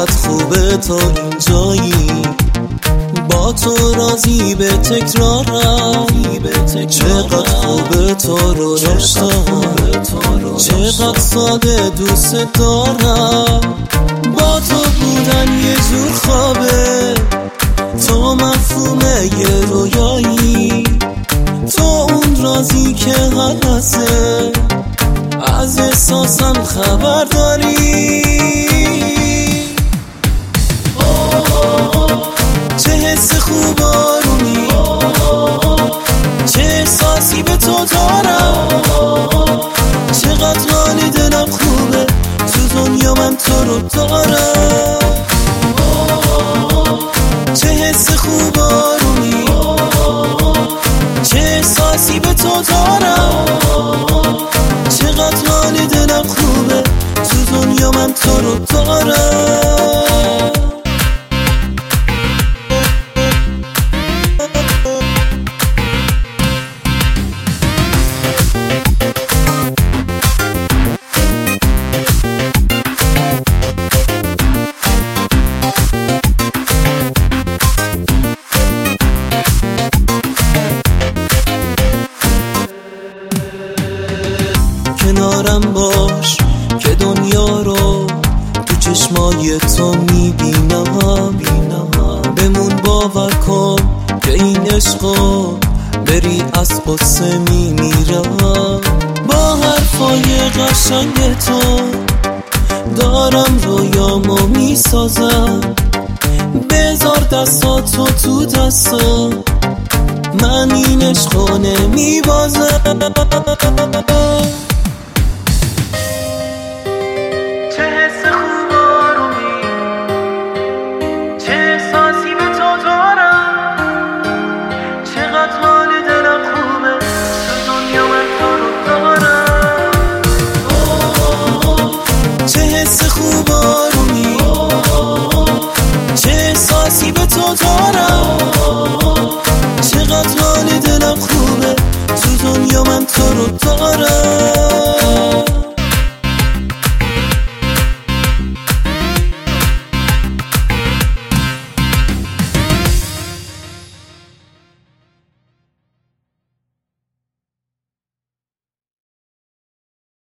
چقدر خوبه تا اینجایی، با تو راضی به تکرارم. چقدر خوبه تو رو داشتم، چقدر ساده دوست دارم. با تو بودن یه جور خوابه، تو مفهومه یه رویایی، تو اون رازی که هسته از احساسم خبر داری. چه حس خوب آرومی، چه احساسی به تو دارم، چقدر حال دلم خوبه تو دنیا من تو رو دارم. چه حس خوب آرومی، چه احساسی به تو دارم، چقدر حال دلم خوبه تو دنیا من تو رو دارم. کنارم باش که دنیا رو تو چشمای تو میبینم. بمون باور کن که این عشقو بری از قصه میمیرم. با حرفای قشنگ تو دارم رویامو میسازم. بذار دستاتو تو دستم، من این عشقو نمیبازم.